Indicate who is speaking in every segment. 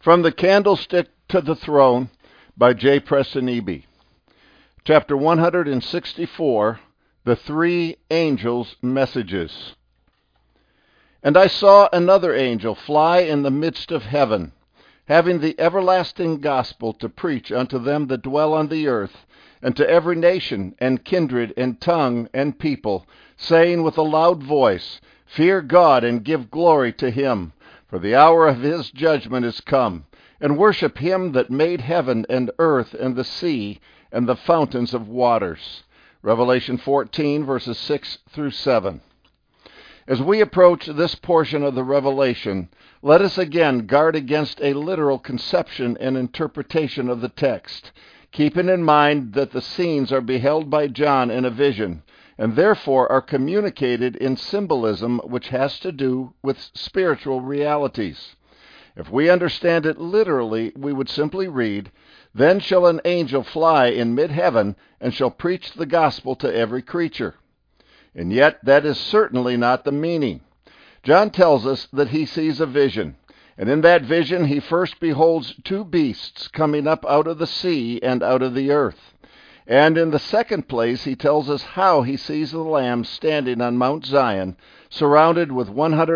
Speaker 1: From the Candlestick to the Throne by J. Preston Eby. Chapter 164, The Three Angels' Messages. And I saw another angel fly in the midst of heaven, having the everlasting gospel to preach unto them that dwell on the earth, and to every nation, and kindred, and tongue, and people, saying with a loud voice, Fear God, and give glory to him, for the hour of his judgment is come, and worship him that made heaven and earth and the sea and the fountains of waters. Revelation 14, verses 6 through 7. As we approach this portion of the Revelation, let us again guard against a literal conception and interpretation of the text, keeping in mind that the scenes are beheld by John in a vision, and therefore are communicated in symbolism which has to do with spiritual realities. If we understand it literally, we would simply read, Then shall an angel fly in mid-heaven, and shall preach the gospel to every creature. And yet that is certainly not the meaning. John tells us that he sees a vision, and in that vision he first beholds two beasts coming up out of the sea and out of the earth. And in the second place, he tells us how he sees the Lamb standing on Mount Zion, surrounded with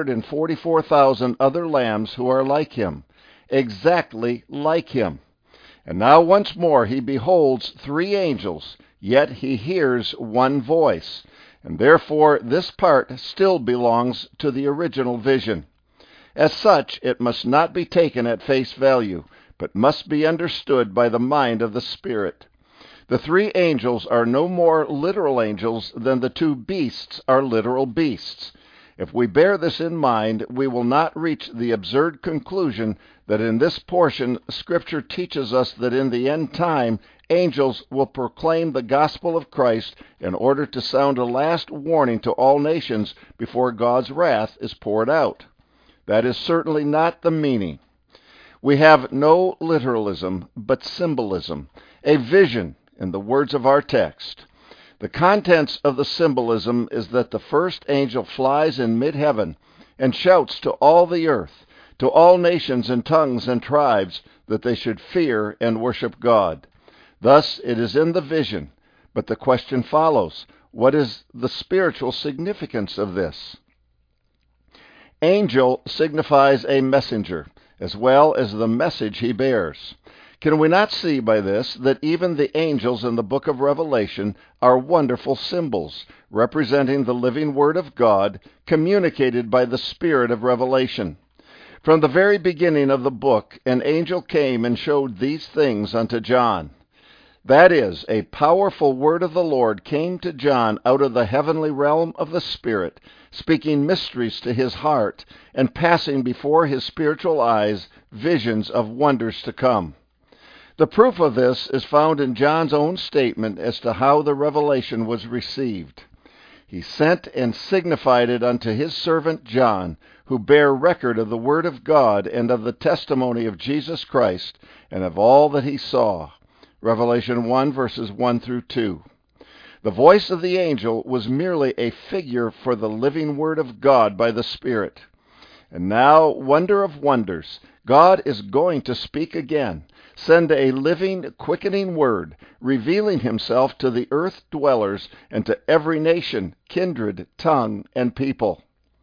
Speaker 1: 144,000 other lambs who are like him, exactly like him. And now once more he beholds three angels, yet he hears one voice, and therefore this part still belongs to the original vision. As such, it must not be taken at face value, but must be understood by the mind of the Spirit. The three angels are no more literal angels than the two beasts are literal beasts. If we bear this in mind, we will not reach the absurd conclusion that in this portion Scripture teaches us that in the end time, angels will proclaim the gospel of Christ in order to sound a last warning to all nations before God's wrath is poured out. That is certainly not the meaning. We have no literalism, but symbolism, a vision, in the words of our text. The contents of the symbolism is that the first angel flies in mid-heaven and shouts to all the earth, to all nations and tongues and tribes, that they should fear and worship God. Thus it is in the vision, but the question follows, what is the spiritual significance of this? Angel signifies a messenger, as well as the message he bears. Can we not see by this that even the angels in the book of Revelation are wonderful symbols, representing the living Word of God, communicated by the Spirit of revelation? From the very beginning of the book, an angel came and showed these things unto John. That is, a powerful word of the Lord came to John out of the heavenly realm of the Spirit, speaking mysteries to his heart, and passing before his spiritual eyes visions of wonders to come. The proof of this is found in John's own statement as to how the revelation was received. He sent and signified it unto his servant John, who bare record of the word of God and of the testimony of Jesus Christ, and of all that he saw. Revelation 1, verses 1 through 2. The voice of the angel was merely a figure for the living word of God by the Spirit. And now, wonder of wonders, God is going to speak again, send a living, quickening word, revealing himself to the earth dwellers and to every nation, kindred, tongue, and people.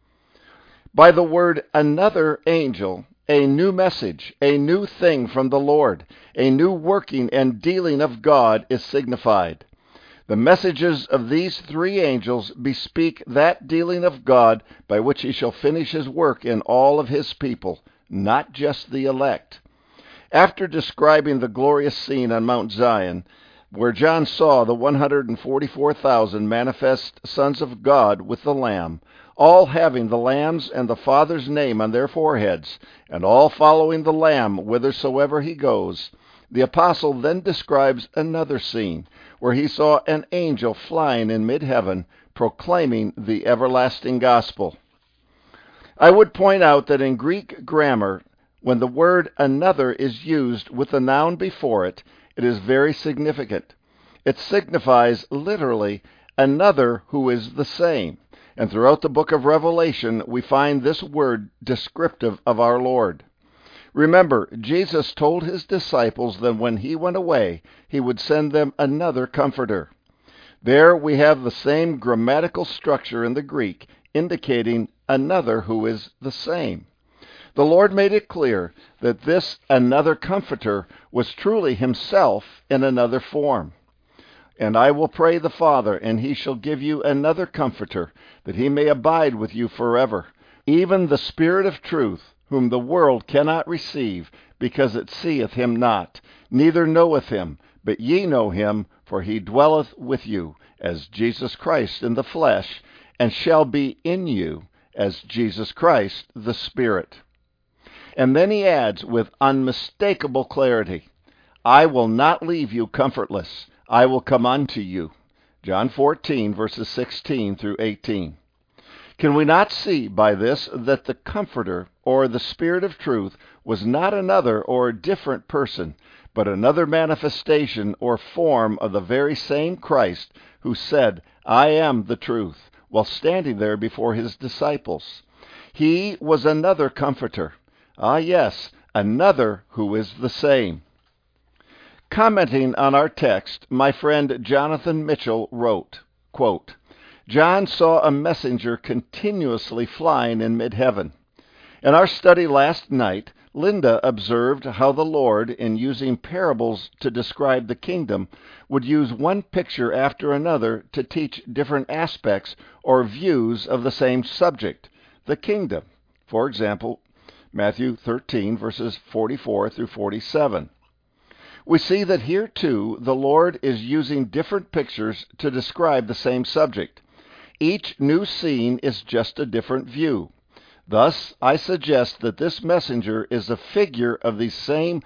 Speaker 1: By the word another angel, a new message, a new thing from the Lord, a new working and dealing of God is signified. The messages of these three angels bespeak that dealing of God by which he shall finish his work in all of his people, not just the elect. After describing the glorious scene on Mount Zion, where John saw the 144,000 manifest sons of God with the Lamb, all having the Lamb's and the Father's name on their foreheads, and all following the Lamb whithersoever he goes, the apostle then describes another scene, where he saw an angel flying in mid-heaven, proclaiming the everlasting gospel. I would point out that in Greek grammar, when the word another is used with the noun before it, it is very significant. It signifies literally another who is the same. And throughout the book of Revelation, we find this word descriptive of our Lord. Remember, Jesus told his disciples that when he went away, he would send them another Comforter. There we have the same grammatical structure in the Greek, indicating another who is the same. The Lord made it clear that this another Comforter was truly himself in another form. And I will pray the Father, and he shall give you another Comforter, that he may abide with you forever, even the Spirit of truth, whom the world cannot receive, because it seeth him not, neither knoweth him. But ye know him, for he dwelleth with you, as Jesus Christ in the flesh, and shall be in you, as Jesus Christ the Spirit. And then he adds with unmistakable clarity, I will not leave you comfortless. I will come unto you. John 14, verses 16 through 18. Can we not see by this that the Comforter, or the Spirit of truth, was not another or different person, but another manifestation or form of the very same Christ who said, I am the truth, while standing there before his disciples? He was another Comforter. Ah, yes, another who is the same. Commenting on our text, my friend Jonathan Mitchell wrote, quote, John saw a messenger continuously flying in mid-heaven. In our study last night, Linda observed how the Lord, in using parables to describe the kingdom, would use one picture after another to teach different aspects or views of the same subject, the kingdom. For example, Matthew 13, verses 44 through 47. We see that here, too, the Lord is using different pictures to describe the same subject. Each new scene is just a different view. Thus, I suggest that this messenger is a figure of these same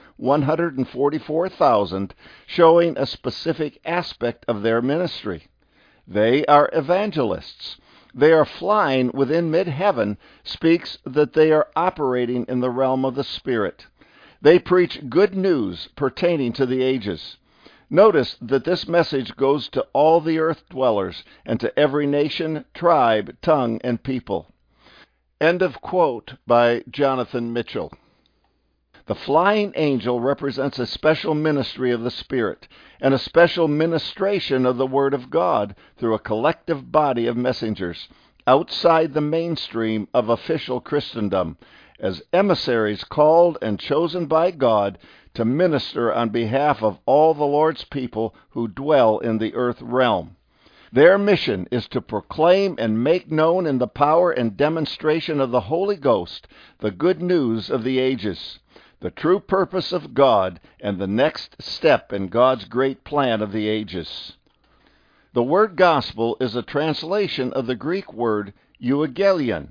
Speaker 1: 144,000, showing a specific aspect of their ministry. They are evangelists. They are flying within mid-heaven, speaks that they are operating in the realm of the Spirit. They preach good news pertaining to the ages. Notice that this message goes to all the earth dwellers and to every nation, tribe, tongue, and people. End of quote by Jonathan Mitchell. The flying angel represents a special ministry of the Spirit and a special ministration of the Word of God through a collective body of messengers outside the mainstream of official Christendom, as emissaries called and chosen by God to minister on behalf of all the Lord's people who dwell in the earth realm. Their mission is to proclaim and make known in the power and demonstration of the Holy Ghost the good news of the ages, the true purpose of God, and the next step in God's great plan of the ages. The word gospel is a translation of the Greek word euangelion,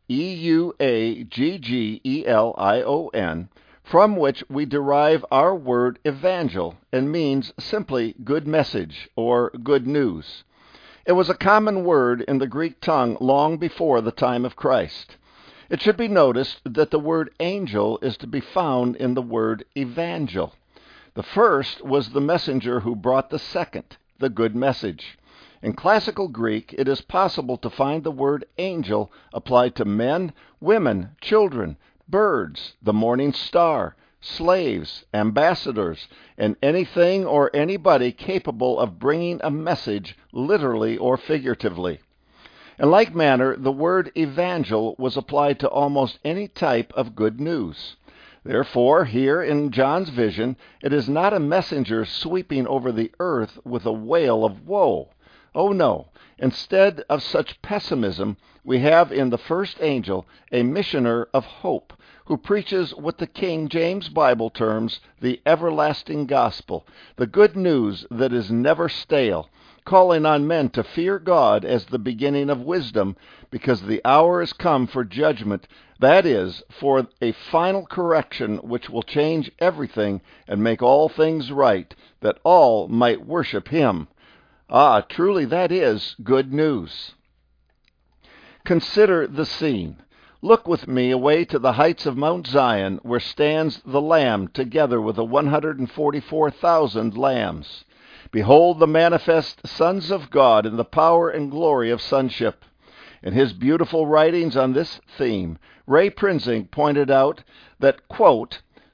Speaker 1: E-U-A-G-G-E-L-I-O-N, from which we derive our word evangel, and means simply good message or good news. It was a common word in the Greek tongue long before the time of Christ. It should be noticed that the word angel is to be found in the word evangel. The first was the messenger who brought the second, the good message. In classical Greek, it is possible to find the word angel applied to men, women, children, birds, the morning star, slaves, ambassadors, and anything or anybody capable of bringing a message literally or figuratively. In like manner, the word evangel was applied to almost any type of good news. Therefore, here in John's vision, it is not a messenger sweeping over the earth with a wail of woe. Oh no! Instead of such pessimism, we have in the first angel a missioner of hope, who preaches what the King James Bible terms the everlasting gospel, the good news that is never stale, calling on men to fear God as the beginning of wisdom, because the hour is come for judgment, that is, for a final correction which will change everything and make all things right, that all might worship Him. Ah, truly that is good news. Consider the scene. Look with me away to the heights of Mount Zion, where stands the Lamb together with the 144,000 lambs. Behold the manifest sons of God in the power and glory of sonship. In his beautiful writings on this theme, Ray Prinzing pointed out that, quote,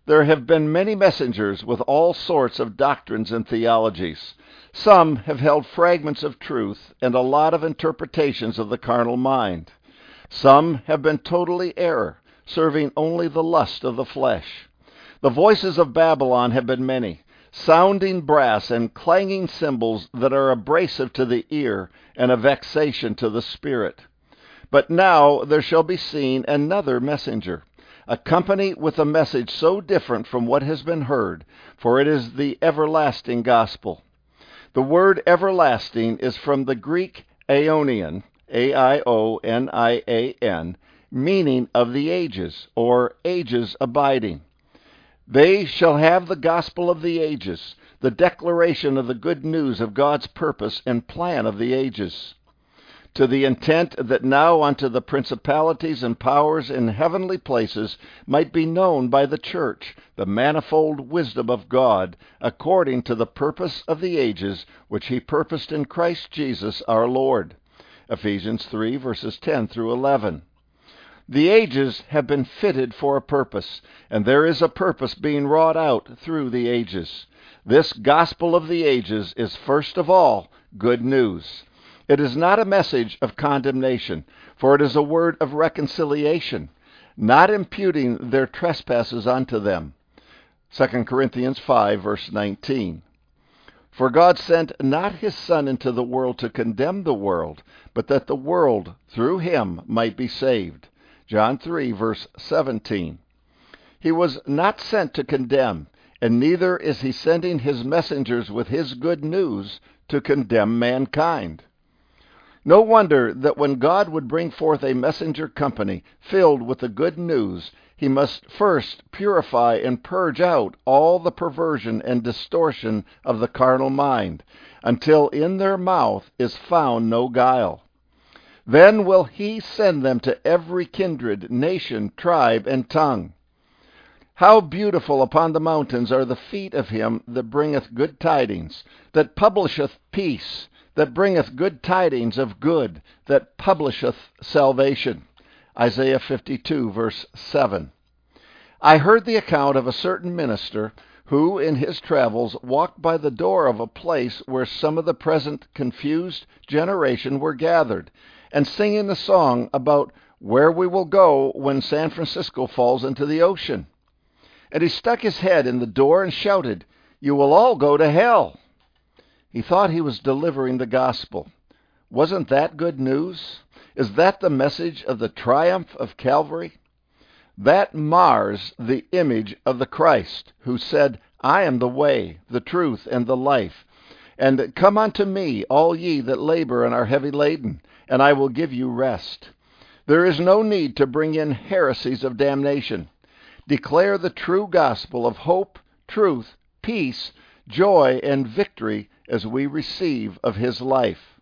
Speaker 1: There have been many messengers with all sorts of doctrines and theologies. Some have held fragments of truth and a lot of interpretations of the carnal mind. Some have been totally error, serving only the lust of the flesh. The voices of Babylon have been many, sounding brass and clanging cymbals that are abrasive to the ear and a vexation to the spirit. But now there shall be seen another messenger, a company with a message so different from what has been heard, for it is the everlasting gospel. The word everlasting is from the Greek aionian, A-I-O-N-I-A-N, meaning of the ages, or ages abiding. They shall have the gospel of the ages, the declaration of the good news of God's purpose and plan of the ages, to the intent that now unto the principalities and powers in heavenly places might be known by the church the manifold wisdom of God, according to the purpose of the ages, which he purposed in Christ Jesus our Lord. Ephesians 3, verses 10 through 11. The ages have been fitted for a purpose, and there is a purpose being wrought out through the ages. This gospel of the ages is first of all good news. It is not a message of condemnation, for it is a word of reconciliation, not imputing their trespasses unto them. 2 Corinthians 5, verse 19. For God sent not his Son into the world to condemn the world, but that the world through him might be saved. John 3, verse 17. He was not sent to condemn, and neither is he sending his messengers with his good news to condemn mankind. No wonder that when God would bring forth a messenger company filled with the good news, he must first purify and purge out all the perversion and distortion of the carnal mind, until in their mouth is found no guile. Then will he send them to every kindred, nation, tribe, and tongue. How beautiful upon the mountains are the feet of him that bringeth good tidings, that publisheth peace, that bringeth good tidings of good, that publisheth salvation. Isaiah 52, verse 7. I heard the account of a certain minister who, in his travels, walked by the door of a place where some of the present confused generation were gathered, and singing a song about where we will go when San Francisco falls into the ocean. And he stuck his head in the door and shouted, "You will all go to hell." He thought he was delivering the gospel. Wasn't that good news? Is that the message of the triumph of Calvary? That mars the image of the Christ, who said, I am the way, the truth, and the life. And come unto me, all ye that labor and are heavy laden, and I will give you rest. There is no need to bring in heresies of damnation. Declare the true gospel of hope, truth, peace, joy, and victory as we receive of his life.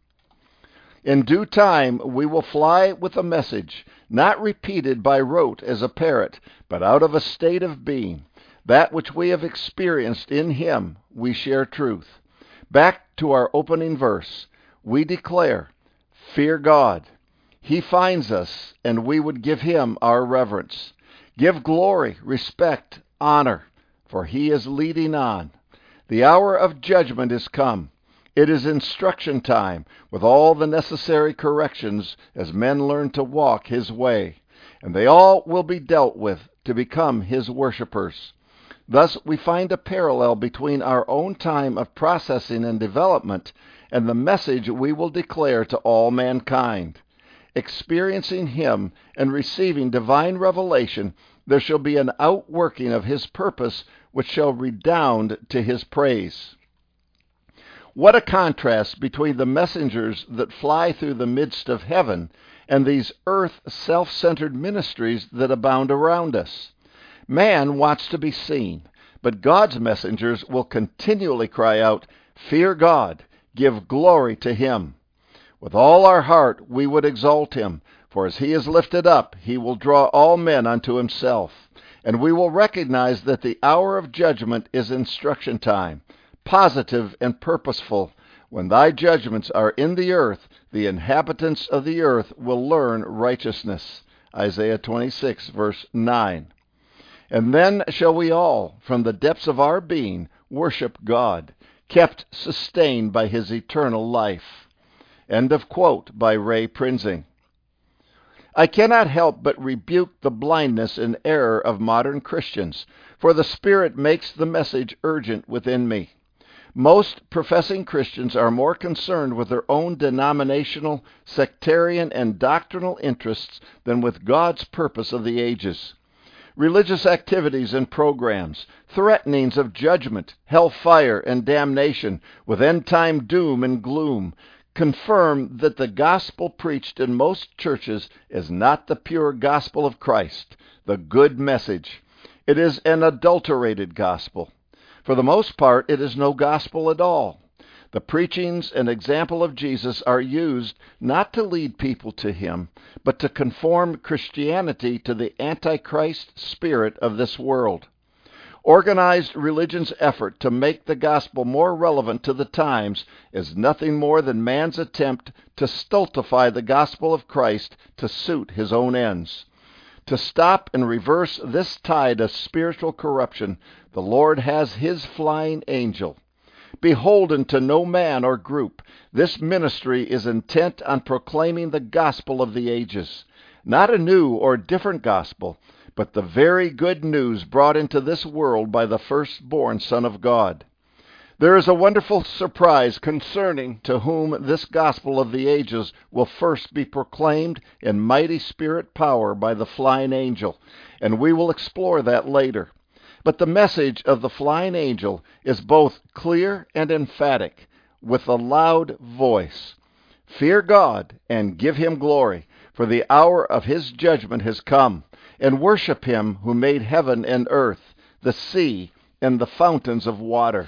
Speaker 1: In due time we will fly with a message, not repeated by rote as a parrot, but out of a state of being. That which we have experienced in him, we share truth. Back to our opening verse, we declare, fear God. He finds us, and we would give him our reverence. Give glory, respect, honor, for he is leading on. The hour of judgment is come. It is instruction time, with all the necessary corrections as men learn to walk his way, and they all will be dealt with to become his worshipers. Thus we find a parallel between our own time of processing and development and the message we will declare to all mankind. Experiencing him and receiving divine revelation, there shall be an outworking of his purpose which shall redound to his praise. What a contrast between the messengers that fly through the midst of heaven and these earth self-centered ministries that abound around us. Man wants to be seen, but God's messengers will continually cry out, fear God, give glory to him. With all our heart we would exalt him, for as he is lifted up, he will draw all men unto himself. And we will recognize that the hour of judgment is instruction time, positive and purposeful. When thy judgments are in the earth, the inhabitants of the earth will learn righteousness. Isaiah 26, verse 9. And then shall we all, from the depths of our being, worship God, kept sustained by his eternal life. End of quote by Ray Prinzing. I cannot help but rebuke the blindness and error of modern Christians, for the Spirit makes the message urgent within me. Most professing Christians are more concerned with their own denominational, sectarian, and doctrinal interests than with God's purpose of the ages. Religious activities and programs, threatenings of judgment, hellfire, and damnation, with end-time doom and gloom, confirm that the gospel preached in most churches is not the pure gospel of Christ, the good message. It is an adulterated gospel. For the most part, it is no gospel at all. The preachings and example of Jesus are used not to lead people to him, but to conform Christianity to the Antichrist spirit of this world. Organized religion's effort to make the gospel more relevant to the times is nothing more than man's attempt to stultify the gospel of Christ to suit his own ends. To stop and reverse this tide of spiritual corruption, the Lord has his flying angel. Beholden to no man or group, this ministry is intent on proclaiming the gospel of the ages, not a new or different gospel, but the very good news brought into this world by the firstborn Son of God. There is a wonderful surprise concerning to whom this gospel of the ages will first be proclaimed in mighty spirit power by the flying angel, and we will explore that later. But the message of the flying angel is both clear and emphatic, with a loud voice. Fear God and give him glory, for the hour of his judgment has come, and worship him who made heaven and earth, the sea, and the fountains of water.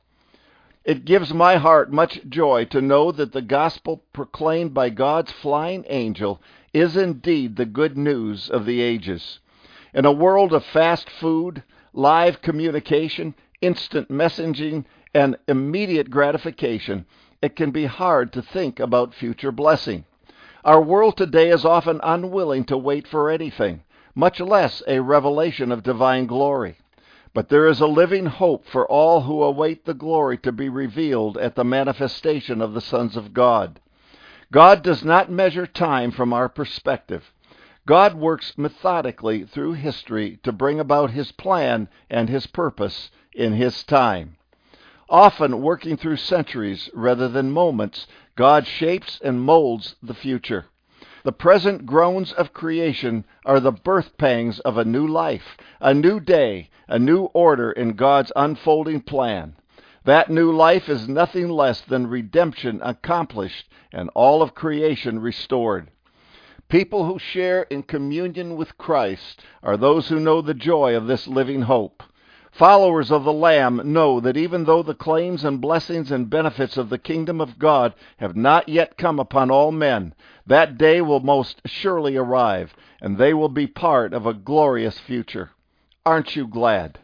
Speaker 1: It gives my heart much joy to know that the gospel proclaimed by God's flying angel is indeed the good news of the ages. In a world of fast food, live communication, instant messaging, and immediate gratification, it can be hard to think about future blessing. Our world today is often unwilling to wait for anything, much less a revelation of divine glory. But there is a living hope for all who await the glory to be revealed at the manifestation of the sons of God. God does not measure time from our perspective. God works methodically through history to bring about his plan and his purpose in his time. Often working through centuries rather than moments, God shapes and molds the future. The present groans of creation are the birth pangs of a new life, a new day, a new order in God's unfolding plan. That new life is nothing less than redemption accomplished and all of creation restored. People who share in communion with Christ are those who know the joy of this living hope. Followers of the Lamb know that even though the claims and blessings and benefits of the kingdom of God have not yet come upon all men, that day will most surely arrive, and they will be part of a glorious future. Aren't you glad?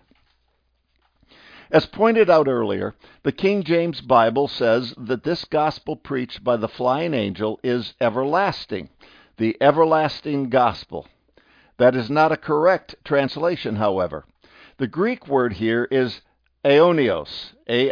Speaker 1: As pointed out earlier, the King James Bible says that this gospel preached by the flying angel is everlasting, the everlasting gospel. That is not a correct translation, however. The Greek word here is aionios,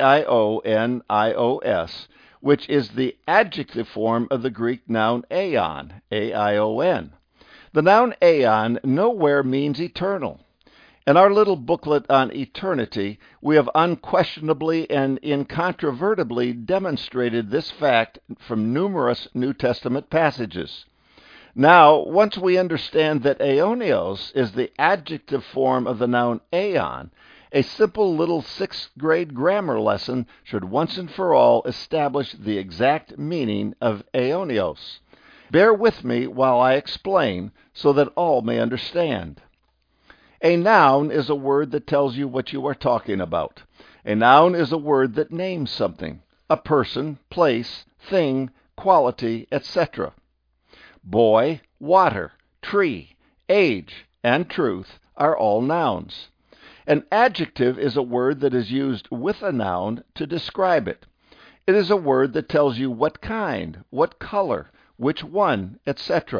Speaker 1: A-I-O-N-I-O-S, which is the adjective form of the Greek noun aeon, A-I-O-N. The noun aeon nowhere means eternal. In our little booklet on eternity, we have unquestionably and incontrovertibly demonstrated this fact from numerous New Testament passages. Now, once we understand that aionios is the adjective form of the noun aeon, a simple little 6th grade grammar lesson should once and for all establish the exact meaning of aionios. Bear with me while I explain so that all may understand. A noun is a word that tells you what you are talking about. A noun is a word that names something, a person, place, thing, quality, etc. Boy, water, tree, age, and truth are all nouns. An adjective is a word that is used with a noun to describe it. It is a word that tells you what kind, what color, which one, etc.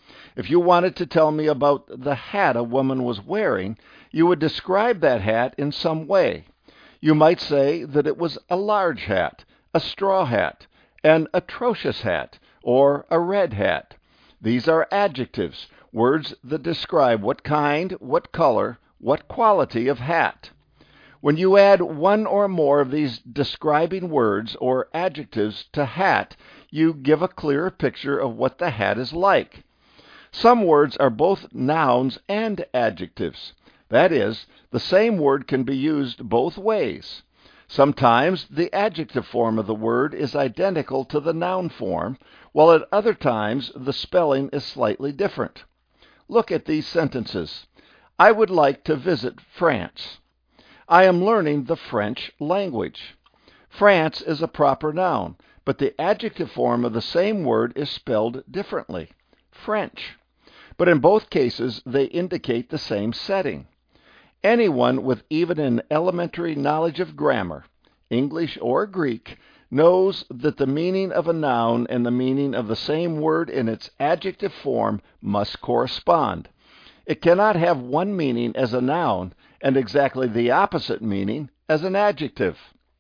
Speaker 1: If you wanted to tell me about the hat a woman was wearing, you would describe that hat in some way. You might say that it was a large hat, a straw hat, an atrocious hat, or a red hat. These are adjectives, words that describe what kind, what color, what quality of hat. When you add one or more of these describing words or adjectives to hat, you give a clearer picture of what the hat is like. Some words are both nouns and adjectives. That is, the same word can be used both ways. Sometimes the adjective form of the word is identical to the noun form, while at other times the spelling is slightly different. Look at these sentences. I would like to visit France. I am learning the French language. France is a proper noun, but the adjective form of the same word is spelled differently, French. But in both cases, they indicate the same setting. Anyone with even an elementary knowledge of grammar, English or Greek, knows that the meaning of a noun and the meaning of the same word in its adjective form must correspond. It cannot have one meaning as a noun and exactly the opposite meaning as an adjective.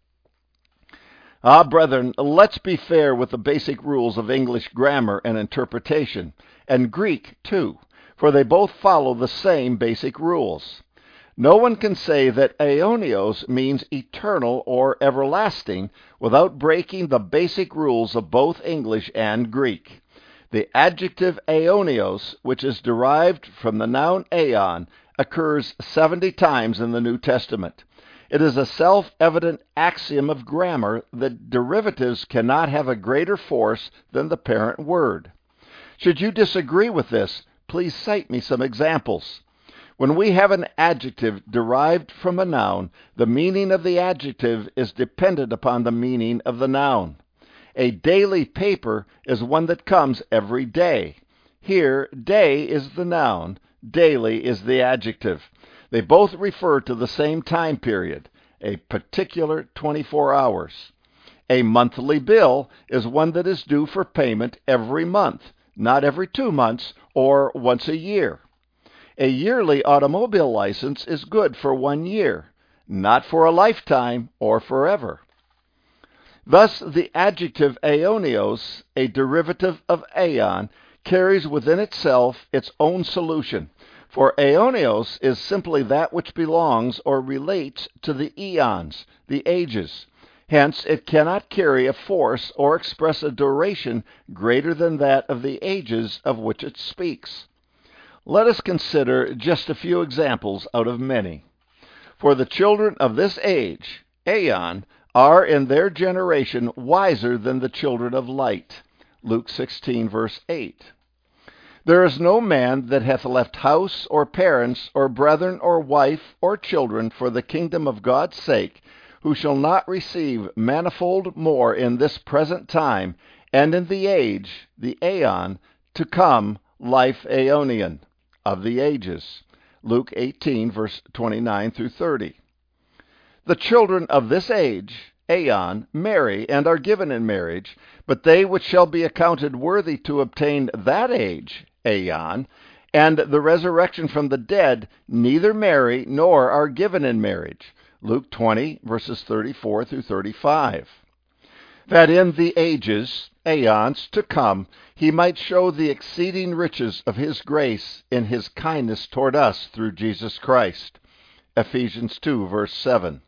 Speaker 1: Brethren, let's be fair with the basic rules of English grammar and interpretation, and Greek too, for they both follow the same basic rules. No one can say that aionios means eternal or everlasting without breaking the basic rules of both English and Greek. The adjective aionios, which is derived from the noun aion, occurs 70 times in the New Testament. It is a self-evident axiom of grammar that derivatives cannot have a greater force than the parent word. Should you disagree with this, please cite me some examples. When we have an adjective derived from a noun, the meaning of the adjective is dependent upon the meaning of the noun. A daily paper is one that comes every day. Here, day is the noun, daily is the adjective. They both refer to the same time period, a particular 24 hours. A monthly bill is one that is due for payment every month, not every 2 months or once a year. A yearly automobile license is good for 1 year, not for a lifetime or forever. Thus, the adjective aionios, a derivative of aion, carries within itself its own solution, for aionios is simply that which belongs or relates to the eons, the ages. Hence, it cannot carry a force or express a duration greater than that of the ages of which it speaks. Let us consider just a few examples out of many. For the children of this age, aeon, are in their generation wiser than the children of light. Luke 16, verse 8. There is no man that hath left house or parents or brethren or wife or children for the kingdom of God's sake, who shall not receive manifold more in this present time, and in the age, the aeon, to come, life aeonian, of the ages. Luke 18, verse 29 through 30. The children of this age, aeon, marry and are given in marriage, but they which shall be accounted worthy to obtain that age, aeon, and the resurrection from the dead, neither marry nor are given in marriage. Luke 20, verses 34 through 35. That in the ages, aeons, to come, he might show the exceeding riches of his grace in his kindness toward us through Jesus Christ. Ephesians 2, verse 7.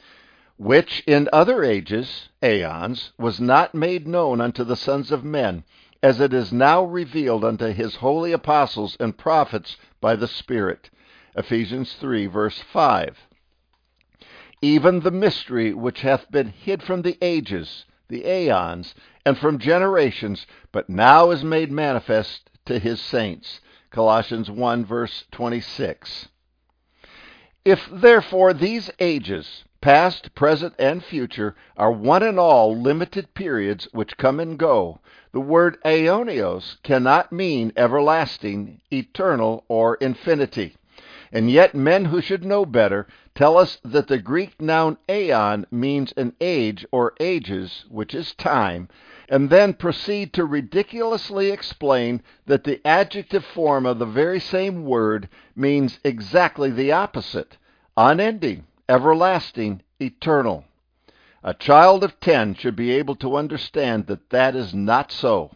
Speaker 1: Which in other ages, aeons, was not made known unto the sons of men, as it is now revealed unto his holy apostles and prophets by the Spirit. Ephesians 3, verse 5. Even the mystery which hath been hid from the ages, the aeons, and from generations, but now is made manifest to his saints. Colossians 1, verse 26. If therefore these ages, past, present, and future, are one and all limited periods which come and go, the word aionios cannot mean everlasting, eternal, or infinity. And yet men who should know better tell us that the Greek noun aeon means an age or ages, which is time, and then proceed to ridiculously explain that the adjective form of the very same word means exactly the opposite: unending, everlasting, eternal. A child of 10 should be able to understand that that is not so.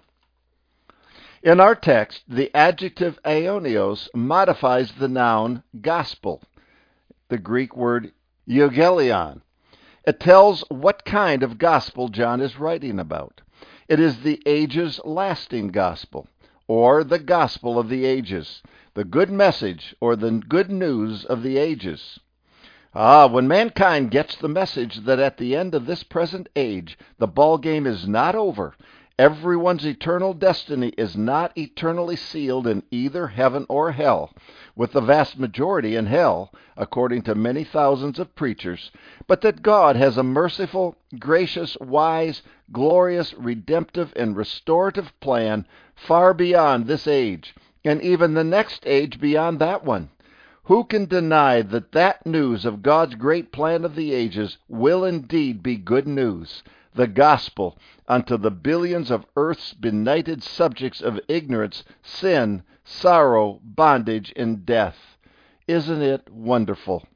Speaker 1: In our text, the adjective aionios modifies the noun gospel, the Greek word euangelion. It tells what kind of gospel John is writing about. It is the ages-lasting gospel, or the gospel of the ages, the good message, or the good news of the ages. When mankind gets the message that at the end of this present age, the ball game is not over, everyone's eternal destiny is not eternally sealed in either heaven or hell, with the vast majority in hell, according to many thousands of preachers, but that God has a merciful, gracious, wise, glorious, redemptive, and restorative plan far beyond this age, and even the next age beyond that one. Who can deny that that news of God's great plan of the ages will indeed be good news, the gospel, unto the billions of earth's benighted subjects of ignorance, sin, sorrow, bondage, and death? Isn't it wonderful?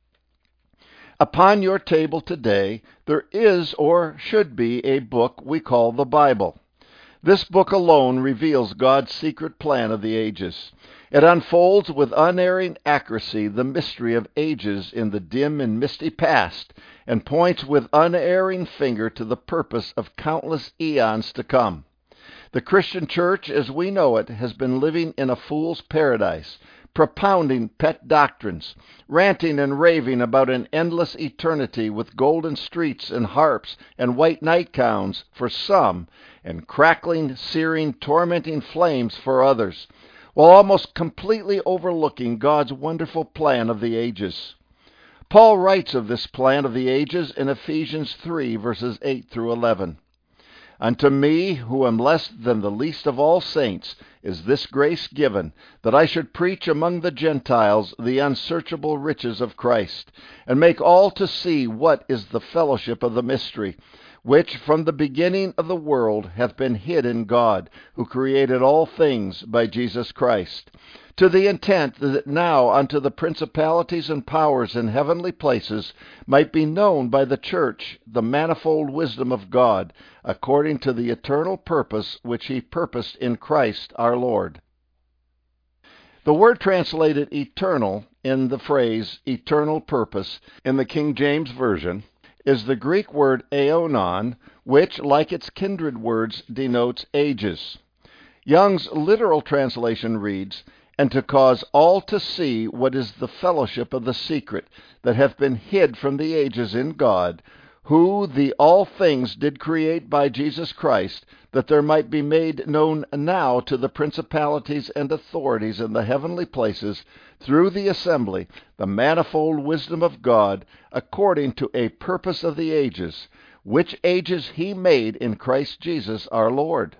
Speaker 1: Upon your table today, there is or should be a book we call the Bible. This book alone reveals God's secret plan of the ages. It unfolds with unerring accuracy the mystery of ages in the dim and misty past, and points with unerring finger to the purpose of countless eons to come. The Christian church, as we know it, has been living in a fool's paradise, propounding pet doctrines, ranting and raving about an endless eternity with golden streets and harps and white nightgowns for some, and crackling, searing, tormenting flames for others, while almost completely overlooking God's wonderful plan of the ages. Paul writes of this plan of the ages in Ephesians 3, verses 8 through 11. Unto me, who am less than the least of all saints, is this grace given, that I should preach among the Gentiles the unsearchable riches of Christ, and make all to see what is the fellowship of the mystery, which from the beginning of the world hath been hid in God, who created all things by Jesus Christ, to the intent that now unto the principalities and powers in heavenly places might be known by the church the manifold wisdom of God, according to the eternal purpose which he purposed in Christ our Lord. The word translated eternal in the phrase eternal purpose in the King James Version is the Greek word aeonon, which, like its kindred words, denotes ages. Young's literal translation reads, and to cause all to see what is the fellowship of the secret that hath been hid from the ages in God, who the all things did create by Jesus Christ, that there might be made known now to the principalities and authorities in the heavenly places, through the assembly, the manifold wisdom of God, according to a purpose of the ages, which ages he made in Christ Jesus our Lord.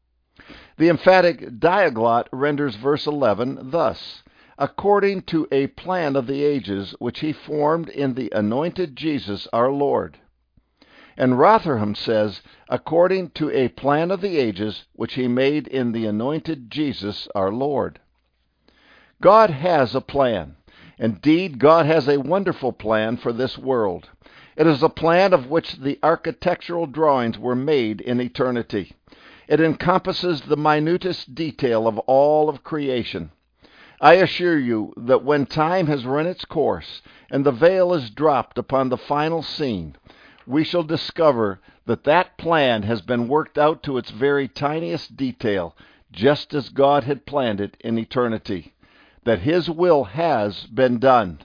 Speaker 1: The emphatic Diaglott renders verse 11 thus, according to a plan of the ages which he formed in the anointed Jesus our Lord. And Rotherham says, according to a plan of the ages which he made in the anointed Jesus our Lord. God has a plan. Indeed, God has a wonderful plan for this world. It is a plan of which the architectural drawings were made in eternity. It encompasses the minutest detail of all of creation. I assure you that when time has run its course and the veil is dropped upon the final scene, we shall discover that that plan has been worked out to its very tiniest detail, just as God had planned it in eternity, that his will has been done.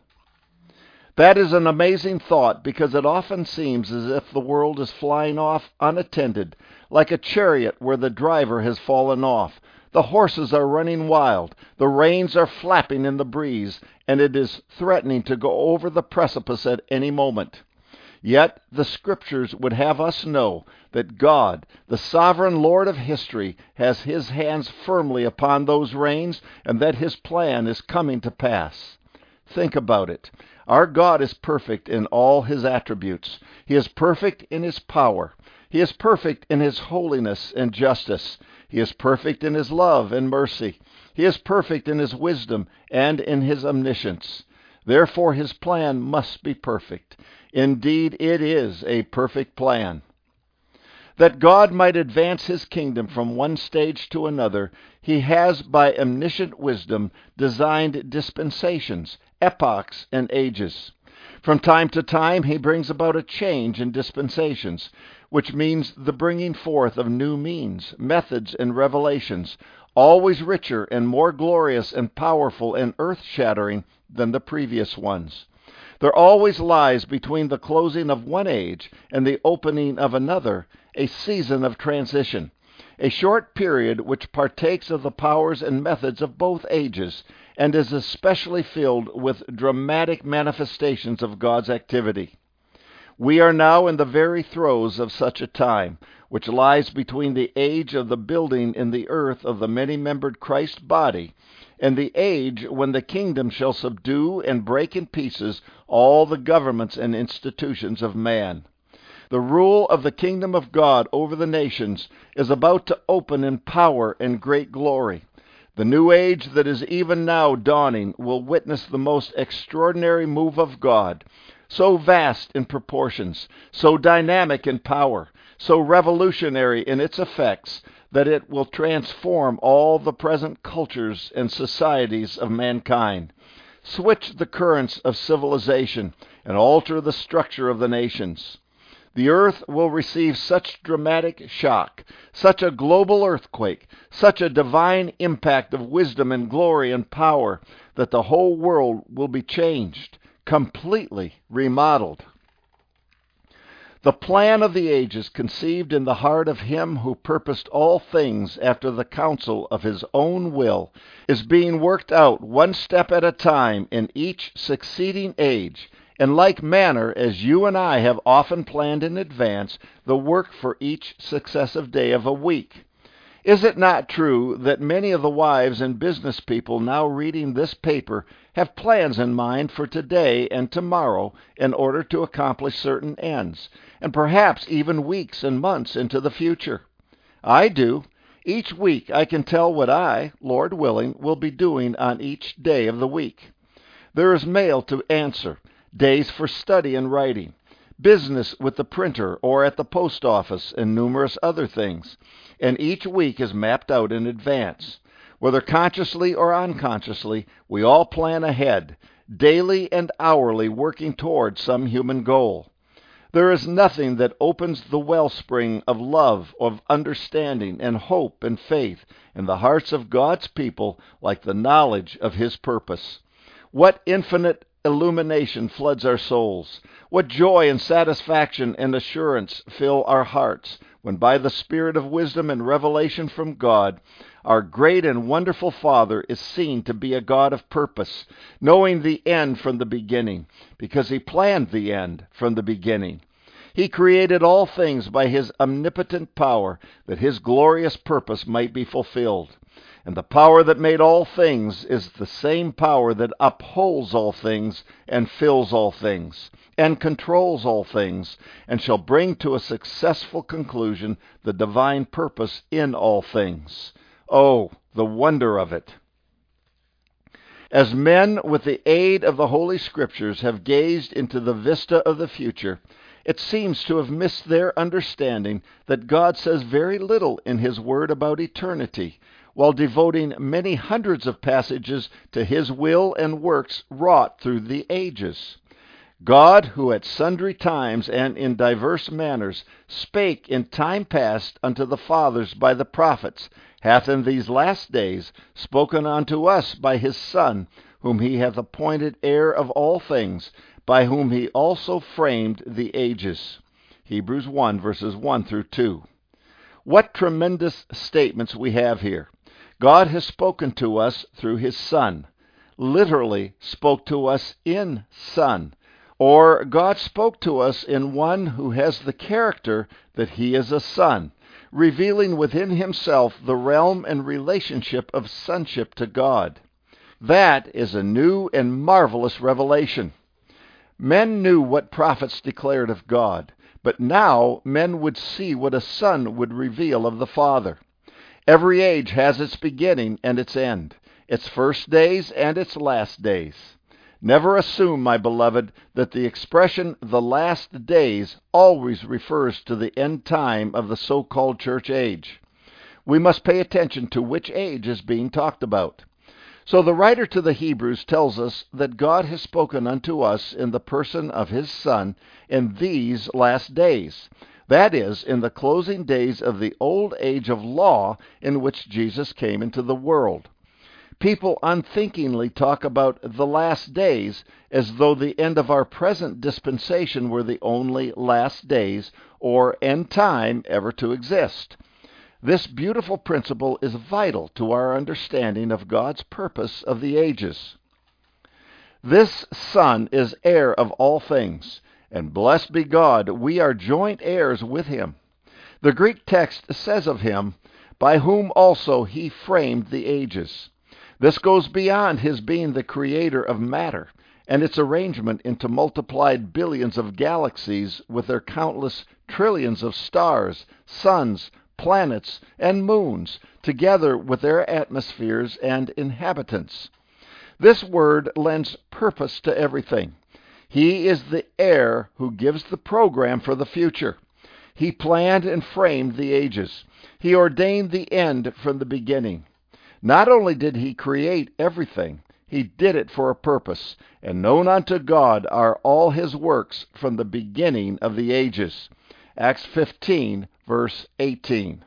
Speaker 1: That is an amazing thought, because it often seems as if the world is flying off unattended, like a chariot where the driver has fallen off. The horses are running wild, the reins are flapping in the breeze, and it is threatening to go over the precipice at any moment. Yet the Scriptures would have us know that God, the sovereign Lord of history, has his hands firmly upon those reins, and that his plan is coming to pass. Think about it. Our God is perfect in all his attributes. He is perfect in his power. He is perfect in his holiness and justice. He is perfect in his love and mercy. He is perfect in his wisdom and in his omniscience. Therefore his plan must be perfect. Indeed, it is a perfect plan. That God might advance his kingdom from one stage to another, he has, by omniscient wisdom, designed dispensations, epochs, and ages. From time to time, he brings about a change in dispensations, which means the bringing forth of new means, methods, and revelations, always richer and more glorious and powerful and earth-shattering than the previous ones. There always lies between the closing of one age and the opening of another a season of transition, a short period which partakes of the powers and methods of both ages, and is especially filled with dramatic manifestations of God's activity. We are now in the very throes of such a time, which lies between the age of the building in the earth of the many-membered Christ body, and the age when the kingdom shall subdue and break in pieces all the governments and institutions of man. The rule of the kingdom of God over the nations is about to open in power and great glory. The new age that is even now dawning will witness the most extraordinary move of God, so vast in proportions, so dynamic in power, so revolutionary in its effects, that it will transform all the present cultures and societies of mankind, switch the currents of civilization, and alter the structure of the nations. The earth will receive such dramatic shock, such a global earthquake, such a divine impact of wisdom and glory and power, that the whole world will be changed, completely remodeled. The plan of the ages, conceived in the heart of him who purposed all things after the counsel of his own will, is being worked out one step at a time in each succeeding age, in like manner as you and I have often planned in advance the work for each successive day of a week. Is it not true that many of the wives and business people now reading this paper have plans in mind for today and tomorrow in order to accomplish certain ends, and perhaps even weeks and months into the future? I do. Each week I can tell what I, Lord willing, will be doing on each day of the week. There is mail to answer, days for study and writing, business with the printer or at the post office, and numerous other things. And each week is mapped out in advance. Whether consciously or unconsciously, we all plan ahead, daily and hourly working toward some human goal. There is nothing that opens the wellspring of love, of understanding, and hope and faith in the hearts of God's people like the knowledge of his purpose. What infinite illumination floods our souls. What joy and satisfaction and assurance fill our hearts when by the Spirit of wisdom and revelation from God, our great and wonderful Father is seen to be a God of purpose, knowing the end from the beginning, because he planned the end from the beginning. He created all things by his omnipotent power, that his glorious purpose might be fulfilled. And the power that made all things is the same power that upholds all things and fills all things and controls all things, and shall bring to a successful conclusion the divine purpose in all things. Oh, the wonder of it! As men, with the aid of the Holy Scriptures, have gazed into the vista of the future, it seems to have missed their understanding that God says very little in his word about eternity, while devoting many hundreds of passages to his will and works wrought through the ages. God, who at sundry times and in diverse manners spake in time past unto the fathers by the prophets, hath in these last days spoken unto us by his Son, whom he hath appointed heir of all things, by whom he also framed the ages. Hebrews 1, verses 1 through 2. What tremendous statements we have here. God has spoken to us through his Son, literally spoke to us in Son, or God spoke to us in one who has the character that he is a son, revealing within himself the realm and relationship of sonship to God. That is a new and marvelous revelation. Men knew what prophets declared of God, but now men would see what a Son would reveal of the Father. Every age has its beginning and its end, its first days and its last days. Never assume, my beloved, that the expression "the last days" always refers to the end time of the so-called church age. We must pay attention to which age is being talked about. So the writer to the Hebrews tells us that God has spoken unto us in the person of His Son in these last days. That is, in the closing days of the old age of law in which Jesus came into the world. People unthinkingly talk about the last days as though the end of our present dispensation were the only last days or end time ever to exist. This beautiful principle is vital to our understanding of God's purpose of the ages. This Son is heir of all things, and blessed be God, we are joint heirs with Him. The Greek text says of Him, by whom also He framed the ages. This goes beyond His being the creator of matter and its arrangement into multiplied billions of galaxies with their countless trillions of stars, suns, planets, and moons, together with their atmospheres and inhabitants. This word lends purpose to everything. He is the heir who gives the program for the future. He planned and framed the ages. He ordained the end from the beginning. Not only did He create everything, He did it for a purpose, and known unto God are all His works from the beginning of the ages. Acts 15, verse 18.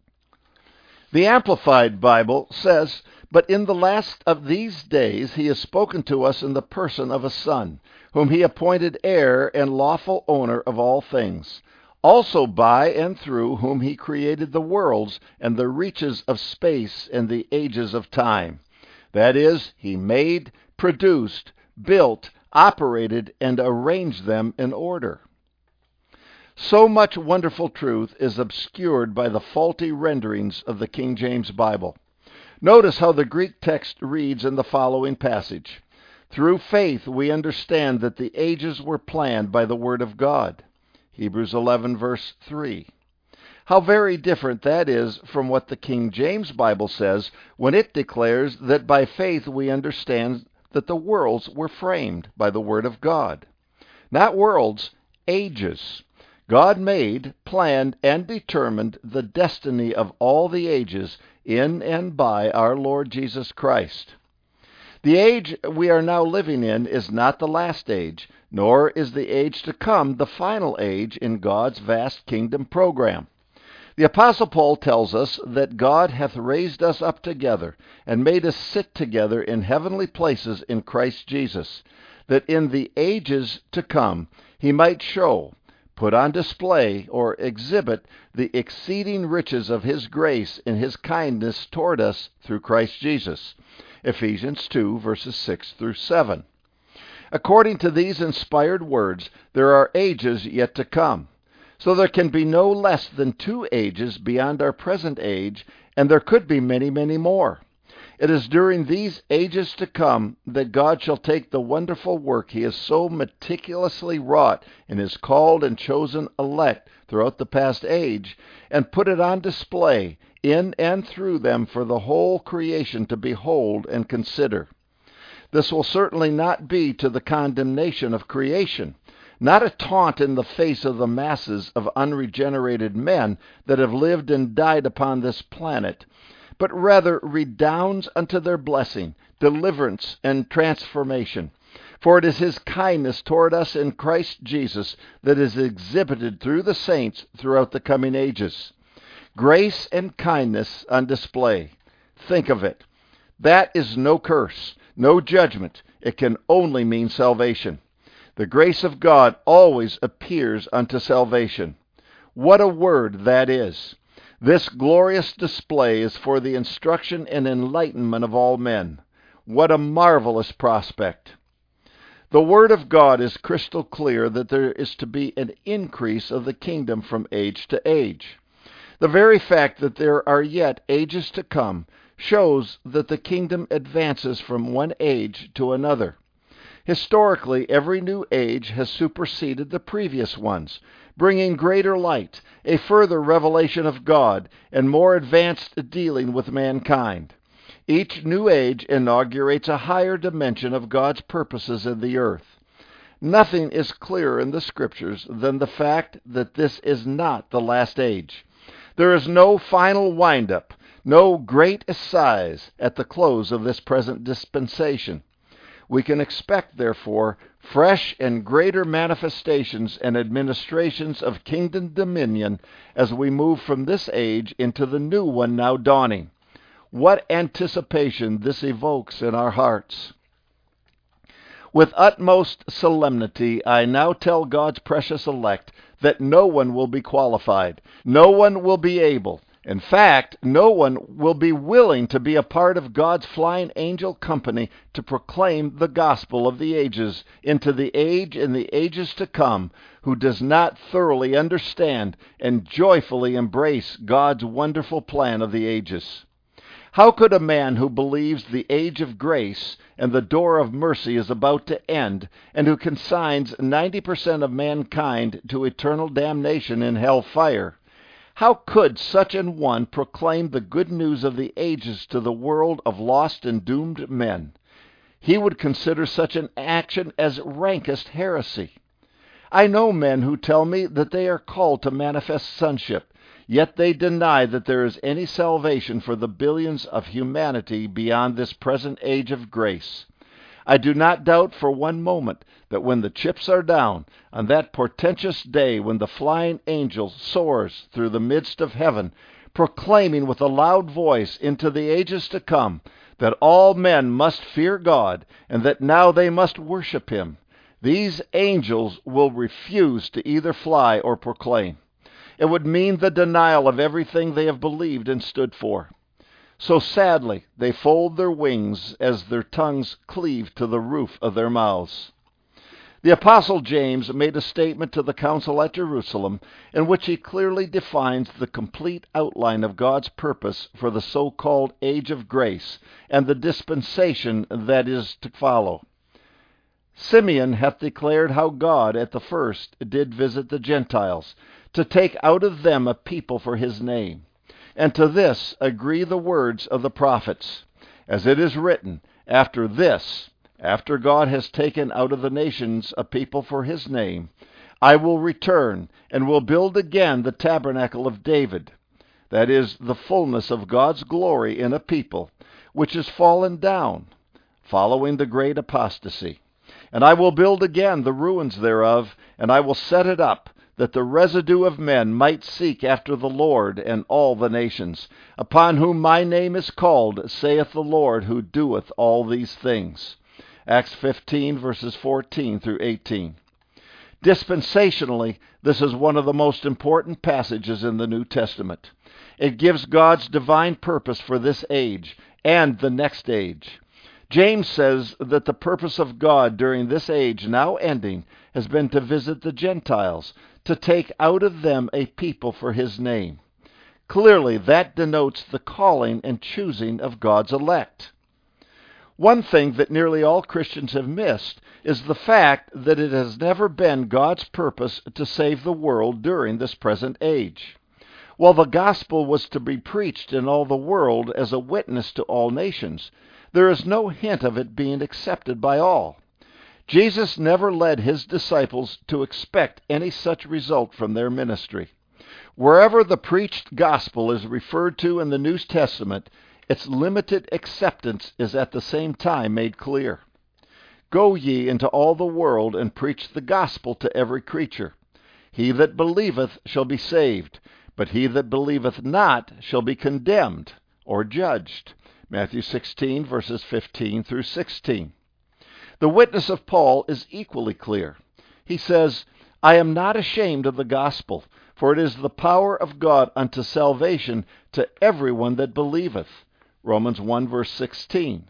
Speaker 1: The Amplified Bible says, but in the last of these days He has spoken to us in the person of a Son, whom He appointed heir and lawful owner of all things, also by and through whom He created the worlds and the reaches of space and the ages of time. That is, He made, produced, built, operated, and arranged them in order. So much wonderful truth is obscured by the faulty renderings of the King James Bible. Notice how the Greek text reads in the following passage. Through faith we understand that the ages were planned by the Word of God. Hebrews 11, verse 3. How very different that is from what the King James Bible says when it declares that by faith we understand that the worlds were framed by the Word of God. Not worlds, ages. God made, planned, and determined the destiny of all the ages in and by our Lord Jesus Christ. The age we are now living in is not the last age, nor is the age to come the final age in God's vast kingdom program. The Apostle Paul tells us that God hath raised us up together and made us sit together in heavenly places in Christ Jesus, that in the ages to come He might show, put on display, or exhibit the exceeding riches of His grace in His kindness toward us through Christ Jesus. Ephesians 2, verses 6 through 7. According to these inspired words, there are ages yet to come. So there can be no less than 2 ages beyond our present age, and there could be many, many more. It is during these ages to come that God shall take the wonderful work He has so meticulously wrought in His called and chosen elect throughout the past age, and put it on display in and through them for the whole creation to behold and consider. This will certainly not be to the condemnation of creation, not a taunt in the face of the masses of unregenerated men that have lived and died upon this planet, but rather redounds unto their blessing, deliverance, and transformation. For it is His kindness toward us in Christ Jesus that is exhibited through the saints throughout the coming ages. Grace and kindness on display. Think of it. That is no curse, no judgment. It can only mean salvation. The grace of God always appears unto salvation. What a word that is! This glorious display is for the instruction and enlightenment of all men. What a marvelous prospect! The Word of God is crystal clear that there is to be an increase of the kingdom from age to age. The very fact that there are yet ages to come shows that the kingdom advances from one age to another. Historically, every new age has superseded the previous ones, bringing greater light, a further revelation of God, and more advanced dealing with mankind. Each new age inaugurates a higher dimension of God's purposes in the earth. Nothing is clearer in the Scriptures than the fact that this is not the last age. There is no final wind-up, no great assize at the close of this present dispensation. We can expect, therefore, fresh and greater manifestations and administrations of kingdom dominion as we move from this age into the new one now dawning. What anticipation this evokes in our hearts! With utmost solemnity, I now tell God's precious elect that no one will be qualified, no one will be able, in fact, no one will be willing to be a part of God's flying angel company to proclaim the gospel of the ages into the age and the ages to come, who does not thoroughly understand and joyfully embrace God's wonderful plan of the ages. How could a man who believes the age of grace and the door of mercy is about to end, and who consigns 90% of mankind to eternal damnation in hell fire, how could such an one proclaim the good news of the ages to the world of lost and doomed men? He would consider such an action as rankest heresy. I know men who tell me that they are called to manifest sonship, yet they deny that there is any salvation for the billions of humanity beyond this present age of grace. I do not doubt for one moment that when the chips are down, on that portentous day when the flying angel soars through the midst of heaven, proclaiming with a loud voice into the ages to come that all men must fear God, and that now they must worship Him, these angels will refuse to either fly or proclaim. It would mean the denial of everything they have believed and stood for. So sadly, they fold their wings as their tongues cleave to the roof of their mouths. The Apostle James made a statement to the council at Jerusalem in which he clearly defines the complete outline of God's purpose for the so-called age of grace and the dispensation that is to follow. Simeon hath declared how God at the first did visit the Gentiles, to take out of them a people for his name. And to this agree the words of the prophets, as it is written, after God has taken out of the nations a people for his name, I will return and will build again the tabernacle of David, that is, the fullness of God's glory in a people, which is fallen down, following the great apostasy. And I will build again the ruins thereof, and I will set it up, that the residue of men might seek after the Lord and all the nations, upon whom my name is called, saith the Lord, who doeth all these things. Acts 15, verses 14 through 18. Dispensationally, this is one of the most important passages in the New Testament. It gives God's divine purpose for this age and the next age. James says that the purpose of God during this age now ending has been to visit the Gentiles, to take out of them a people for his name. Clearly, that denotes the calling and choosing of God's elect. One thing that nearly all Christians have missed is the fact that it has never been God's purpose to save the world during this present age. While the gospel was to be preached in all the world as a witness to all nations, there is no hint of it being accepted by all. Jesus never led his disciples to expect any such result from their ministry. Wherever the preached gospel is referred to in the New Testament, its limited acceptance is at the same time made clear. Go ye into all the world and preach the gospel to every creature. He that believeth shall be saved, but he that believeth not shall be condemned or judged. Matthew 16, verses 15 through 16. The witness of Paul is equally clear. He says, I am not ashamed of the gospel, for it is the power of God unto salvation to everyone that believeth. Romans 1, verse 16.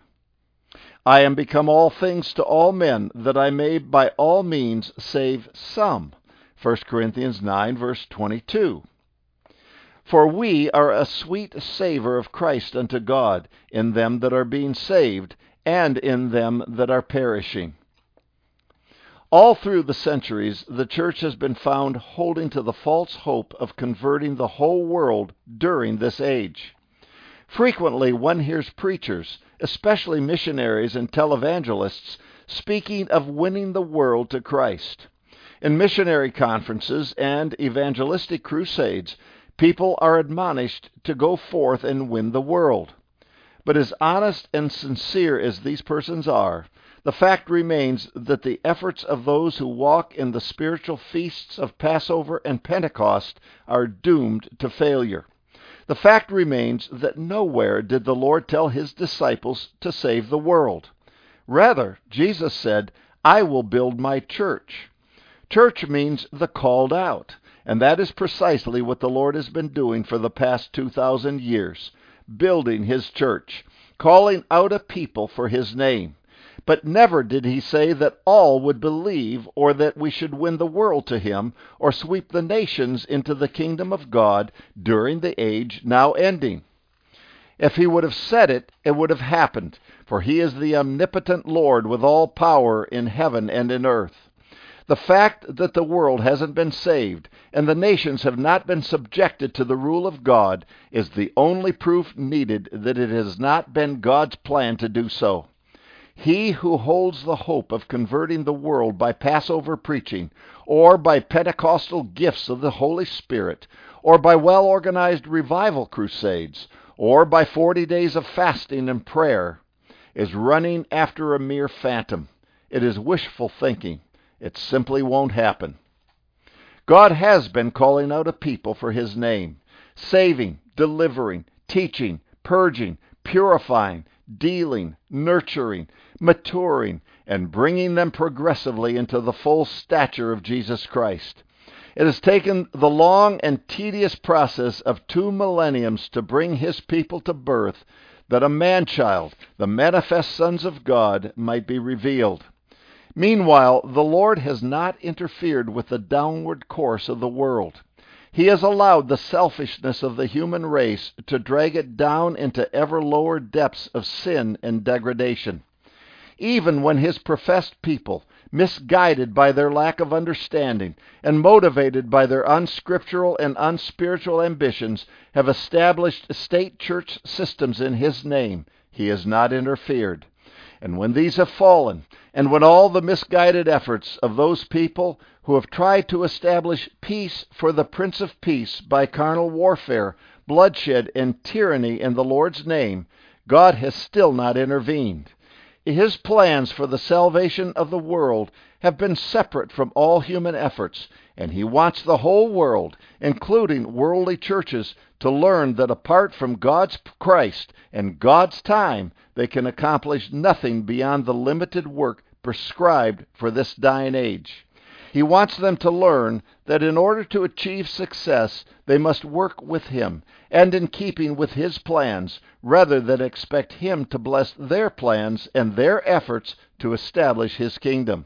Speaker 1: I am become all things to all men, that I may by all means save some. 1 Corinthians 9, verse 22. For we are a sweet savor of Christ unto God in them that are being saved, and in them that are perishing. All through the centuries, the church has been found holding to the false hope of converting the whole world during this age. Frequently, one hears preachers, especially missionaries and televangelists, speaking of winning the world to Christ. In missionary conferences and evangelistic crusades, people are admonished to go forth and win the world. But as honest and sincere as these persons are, the fact remains that the efforts of those who walk in the spiritual feasts of Passover and Pentecost are doomed to failure. The fact remains that nowhere did the Lord tell his disciples to save the world. Rather, Jesus said, "I will build my church." Church means the called out, and that is precisely what the Lord has been doing for the past 2,000 years, building his church, calling out a people for his name. But never did he say that all would believe, or that we should win the world to him, or sweep the nations into the kingdom of God during the age now ending. If he would have said it, it would have happened, for he is the omnipotent Lord with all power in heaven and in earth. The fact that the world hasn't been saved and the nations have not been subjected to the rule of God is the only proof needed that it has not been God's plan to do so. He who holds the hope of converting the world by Passover preaching, or by Pentecostal gifts of the Holy Spirit, or by well-organized revival crusades, or by 40 days of fasting and prayer, is running after a mere phantom. It is wishful thinking. It simply won't happen. God has been calling out a people for his name, saving, delivering, teaching, purging, purifying, dealing, nurturing, maturing, and bringing them progressively into the full stature of Jesus Christ. It has taken the long and tedious process of 2 millenniums to bring his people to birth, that a man-child, the manifest sons of God, might be revealed. Meanwhile, the Lord has not interfered with the downward course of the world. He has allowed the selfishness of the human race to drag it down into ever lower depths of sin and degradation. Even when his professed people, misguided by their lack of understanding and motivated by their unscriptural and unspiritual ambitions, have established state church systems in his name, he has not interfered. And when these have fallen, and when all the misguided efforts of those people who have tried to establish peace for the Prince of Peace by carnal warfare, bloodshed, and tyranny in the Lord's name, God has still not intervened. His plans for the salvation of the world have been separate from all human efforts, and he wants the whole world, including worldly churches, to learn that apart from God's Christ and God's time, they can accomplish nothing beyond the limited work prescribed for this dying age. He wants them to learn that in order to achieve success, they must work with him and in keeping with his plans, rather than expect him to bless their plans and their efforts to establish his kingdom.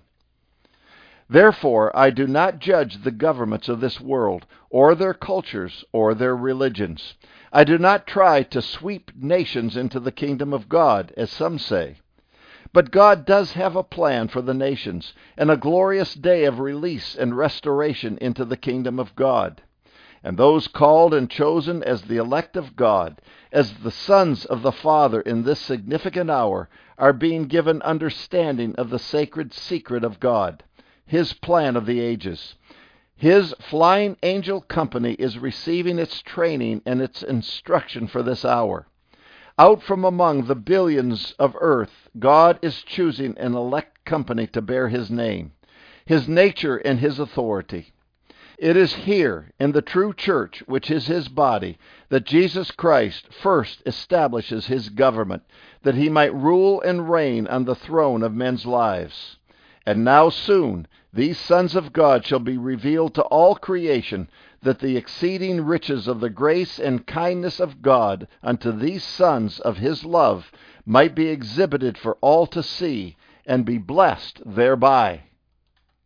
Speaker 1: Therefore, I do not judge the governments of this world, or their cultures, or their religions. I do not try to sweep nations into the kingdom of God, as some say. But God does have a plan for the nations, and a glorious day of release and restoration into the kingdom of God. And those called and chosen as the elect of God, as the sons of the Father in this significant hour, are being given understanding of the sacred secret of God, his plan of the ages. His flying angel company is receiving its training and its instruction for this hour. Out from among the billions of earth, God is choosing an elect company to bear his name, his nature, and his authority. It is here, in the true church, which is his body, that Jesus Christ first establishes his government, that he might rule and reign on the throne of men's lives. And now soon these sons of God shall be revealed to all creation, that the exceeding riches of the grace and kindness of God unto these sons of his love might be exhibited for all to see, and be blessed thereby.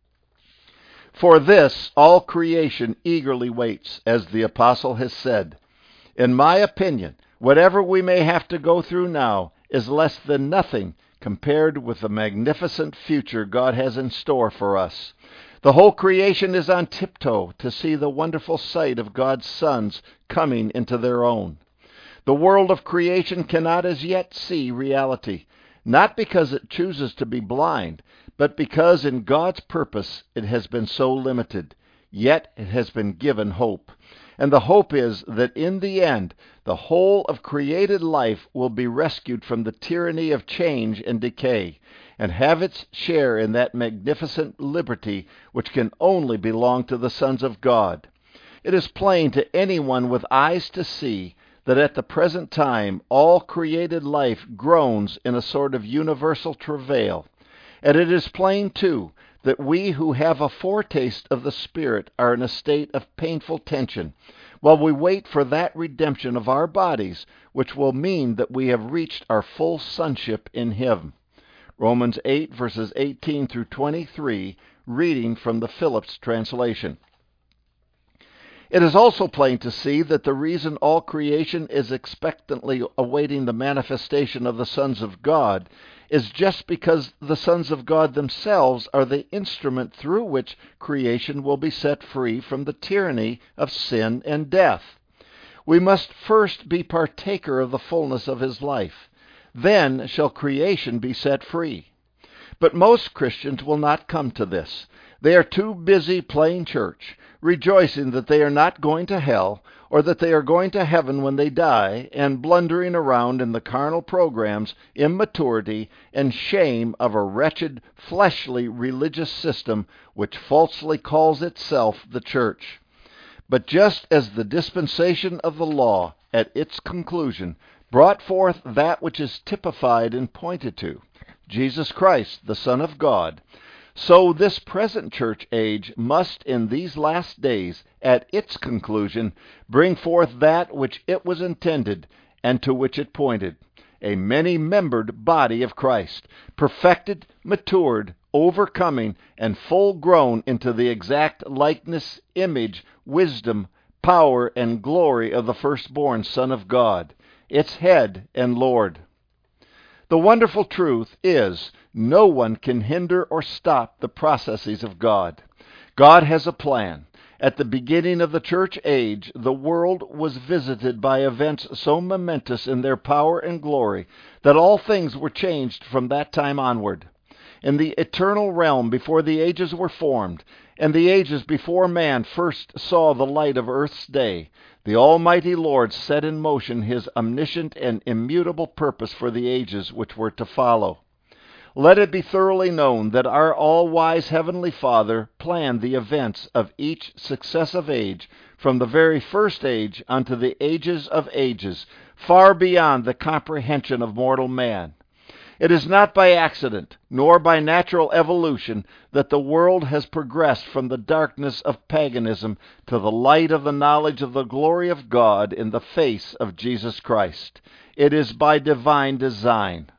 Speaker 1: For this all creation eagerly waits, as the apostle has said, In my opinion, whatever we may have to go through now is less than nothing compared with the magnificent future God has in store for us. The whole creation is on tiptoe to see the wonderful sight of God's sons coming into their own. The world of creation cannot as yet see reality, not because it chooses to be blind, but because in God's purpose it has been so limited. Yet it has been given hope. And the hope is that in the end, the whole of created life will be rescued from the tyranny of change and decay, and have its share in that magnificent liberty which can only belong to the sons of God. It is plain to anyone with eyes to see that at the present time all created life groans in a sort of universal travail. And it is plain, too, that we who have a foretaste of the Spirit are in a state of painful tension, while we wait for that redemption of our bodies, which will mean that we have reached our full sonship in Him. Romans 8, verses 18 through 23, reading from the Phillips translation. It is also plain to see that the reason all creation is expectantly awaiting the manifestation of the sons of God is just because the sons of God themselves are the instrument through which creation will be set free from the tyranny of sin and death. We must first be partaker of the fullness of His life. Then shall creation be set free. But most Christians will not come to this. They are too busy playing church, rejoicing that they are not going to hell, or that they are going to heaven when they die, and blundering around in the carnal programs, immaturity, and shame of a wretched, fleshly religious system which falsely calls itself the church. But just as the dispensation of the law, at its conclusion, brought forth that which is typified and pointed to, Jesus Christ, the Son of God, so this present church age must in these last days, at its conclusion, bring forth that which it was intended and to which it pointed, a many-membered body of Christ, perfected, matured, overcoming, and full-grown into the exact likeness, image, wisdom, power, and glory of the firstborn Son of God, its head and Lord. The wonderful truth is, no one can hinder or stop the processes of God. God has a plan. At the beginning of the church age, the world was visited by events so momentous in their power and glory that all things were changed from that time onward. In the eternal realm before the ages were formed, and the ages before man first saw the light of earth's day, the Almighty Lord set in motion His omniscient and immutable purpose for the ages which were to follow. Let it be thoroughly known that our all-wise Heavenly Father planned the events of each successive age from the very first age unto the ages of ages, far beyond the comprehension of mortal man. It is not by accident, nor by natural evolution, that the world has progressed from the darkness of paganism to the light of the knowledge of the glory of God in the face of Jesus Christ. It is by divine design.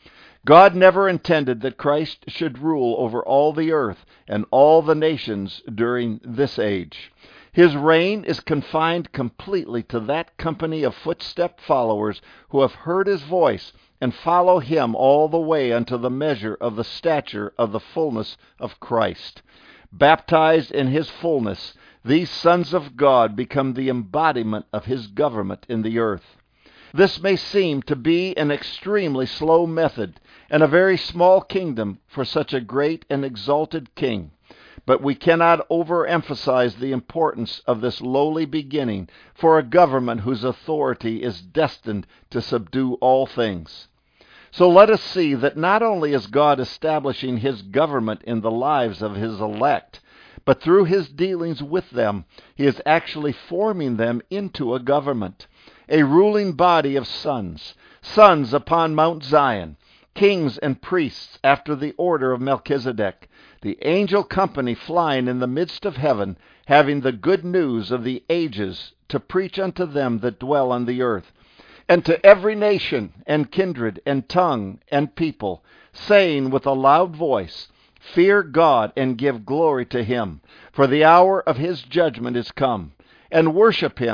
Speaker 1: God never intended that Christ should rule over all the earth and all the nations during this age. His reign is confined completely to that company of footstep followers who have heard His voice and follow Him all the way unto the measure of the stature of the fullness of Christ. Baptized in His fullness, these sons of God become the embodiment of His government in the earth. This may seem to be an extremely slow method and a very small kingdom for such a great and exalted king. But we cannot overemphasize the importance of this lowly beginning for a government whose authority is destined to subdue all things. So let us see that not only is God establishing His government in the lives of His elect, but through His dealings with them, He is actually forming them into a government, a ruling body of sons, sons upon Mount Zion, kings and priests after the order of Melchizedek, the angel company flying in the midst of heaven, having the good news of the ages to preach unto them that dwell on the earth, and to every nation and kindred and tongue and people, saying with a loud voice, Fear God and give glory to Him, for the hour of His judgment is come, and worship Him,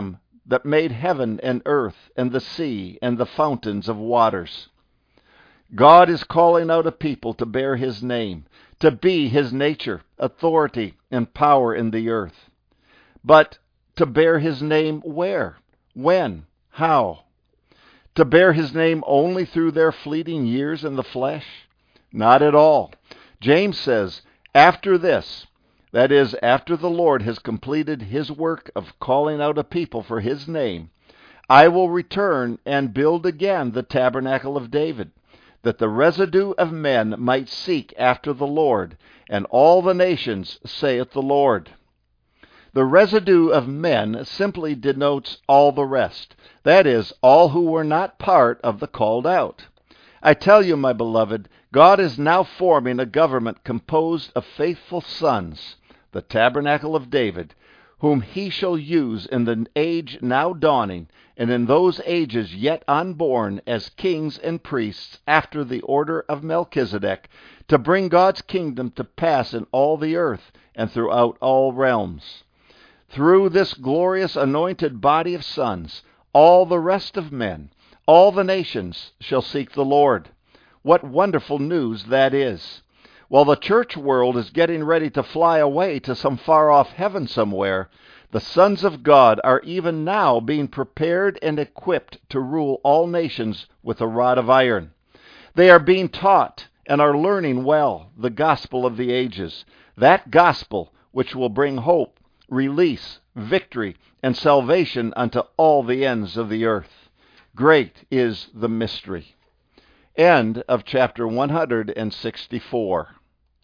Speaker 1: that made heaven and earth and the sea and the fountains of waters. God is calling out a people to bear his name, to be his nature, authority, and power in the earth. But to bear his name where? When? How? To bear his name only through their fleeting years in the flesh? Not at all. James says, after this, that is, after the Lord has completed his work of calling out a people for his name, I will return and build again the tabernacle of David, that the residue of men might seek after the Lord, and all the nations, saith the Lord. The residue of men simply denotes all the rest, that is, all who were not part of the called out. I tell you, my beloved, God is now forming a government composed of faithful sons, the tabernacle of David, whom he shall use in the age now dawning, and in those ages yet unborn, as kings and priests after the order of Melchizedek, to bring God's kingdom to pass in all the earth and throughout all realms. Through this glorious anointed body of sons, all the rest of men, all the nations shall seek the Lord. What wonderful news that is! While the church world is getting ready to fly away to some far-off heaven somewhere, the sons of God are even now being prepared and equipped to rule all nations with a rod of iron. They are being taught and are learning well the gospel of the ages, that gospel which will bring hope, release, victory, and salvation unto all the ends of the earth. Great is the mystery. End of chapter 164.